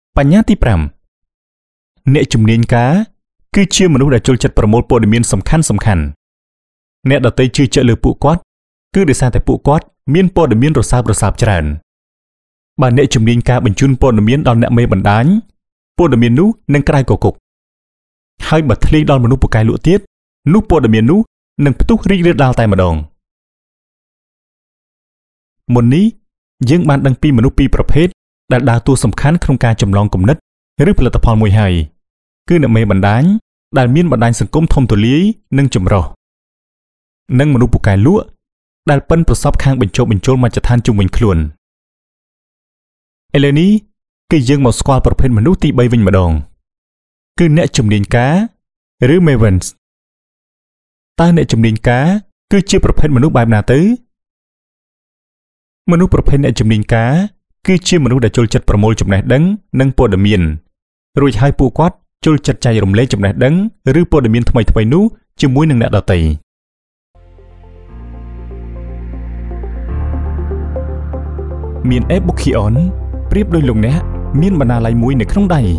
បញ្ញាទី5អ្នកជំនាញការគឺជាមនុស្សដែលចូលចិត្តប្រមូលព័ត៌មានសំខាន់អ្នកដទៃជឿជាក់លើពួកគាត់គឺដោយសារតែពួកគាត់មានព័ត៌មានរសើបច្រើនបើអ្នកជំនាញការបញ្ជូនព័ត៌មានដល់អ្នកមេបណ្ដាញព័ត៌មាននោះនឹងក្តៅគគុកហើយបើធ្លាយដល់មនុស្សពូកែលក់ទៀតនោះព័ត៌មាននោះនឹងផ្ទុះរីករាលដាលតែម្ដងមុននេះយើងបានដឹងពីមនុស្សពីរប្រភេទដែលដើរតួសំខាន់ក្នុងការចម្លងគំនិតឬផលិតផលមួយហើយគឺអ្នកមេបណ្ដាញដែលមានបណ្ដាញសង្គមធំទូលាយនិងចម្រុះនិងមនុស្សពូកែលក់ដែលប៉ិនប្រសពខាងបញ្ចុះបញ្ចូលមជ្ឈដ្ឋានជុំវិញខ្លួនឥឡូវនេះគឺយើងមកស្គាល់ប្រភេទមនុស្សទី3វិញម្ដងគឺអ្នកជំនាញការឬ Mavens តើអ្នកជំនាញការគឺជាប្រភេទមនុស្សបែបណាទៅមនុស្សប្រភេទអ្នកជំនាញការគឺជាមនុស្សដែលចូលចិត្តប្រមូលចំណេះដឹងនិងព័ត៌មានរួចហើយពួកគាត់ចូលចិត្តចែករំលែកចំណេះដឹងឬព័ត៌មានថ្មីៗនោះជាមួយនឹងអ្នកដទៃមាន e-bookion ប្រៀបដូចលោកអ្នកមានបណ្ណាល័យមួយនៅក្នុងដៃ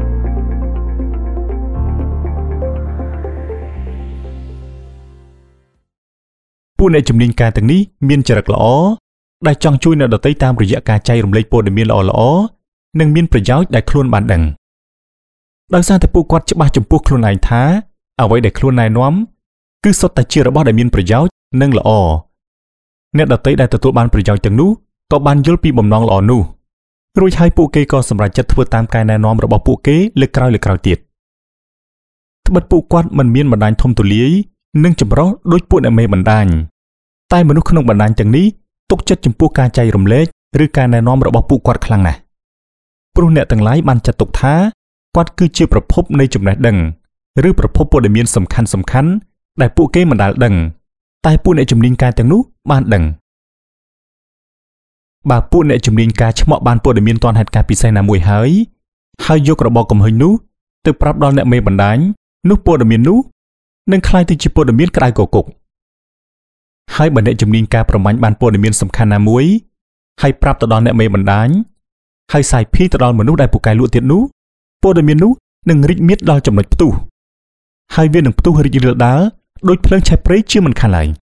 ពួកអ្នកជំនាញការទាំងនេះមានចរិតល្អដែលចង់ជួយអ្នកដទៃតាមរយៈការចែករំលែកព័ត៌មានល្អៗនិងមានប្រយោជន៍ដែលខ្លួនបានដឹងដោយសារតែពួកគាត់ច្បាស់ចំពោះខ្លួនឯងថាអ្វីដែលខ្លួនណែនាំគឺសុទ្ធតែជារបស់ដែលមានប្រយោជន៍និងល្អអ្នកដទៃដែលទទួលបានប្រយោជន៍ទាំងនោះក៏បានយល់ពីបំណងល្អនោះរួចហើយពួកគេក៏សម្រេចចិត្តធ្វើតាមការណែនាំរបស់ពួកគេលើកក្រោយទៀតត្បិតពួកគាត់មិនមានបណ្ដាញធំទូលាយនិងចម្រុះដូចពួកអ្នកមេបណ្ដាញតែមនុស្សក្នុងបណ្ដាញទាំងនេះទុកចិត្តចំពោះការចែករំលែកឬការណែនាំរបស់ពួកគាត់ខ្លាំងណាស់ព្រោះអ្នកទាំងឡាយបានចាត់ទុកថាគាត់គឺជាប្រភពនៃចំណេះដឹងឬប្រភពព័ត៌មានសំខាន់ដែលពួកគេមិនដែលដឹងតែពួកអ្នកជំនាញការទាំងនោះបានដឹងបើពួកអ្នកជំនាញការឆ្មក់បានព័ត៌មានទាន់ហេតុការណ៍ពិសេសណាមួយហើយយករបបកំហឹងនោះទៅប្រាប់ដល់អ្នកមេបណ្ដាញនោះព័ត៌មាននោះនឹងក្លាយទៅជាព័ត៌មានក្តៅគគុកហើយបើអ្នកជំនាញការប្រមាញ់បានព័ត៌មានសំខាន់ណាមួយហើយប្រាប់ទៅដល់អ្នកមេបណ្ដាញហើយសាយភីទៅដល់មនុស្សដែលពូកែលក់ទៀតនោះព័ត៌មាននោះនឹងរីកមាឌដល់ចំណុចផ្ទុះហើយវានឹងផ្ទុះរីករាលដាលដូចភ្លើងឆេះព្រៃជាមិនខានឡើយ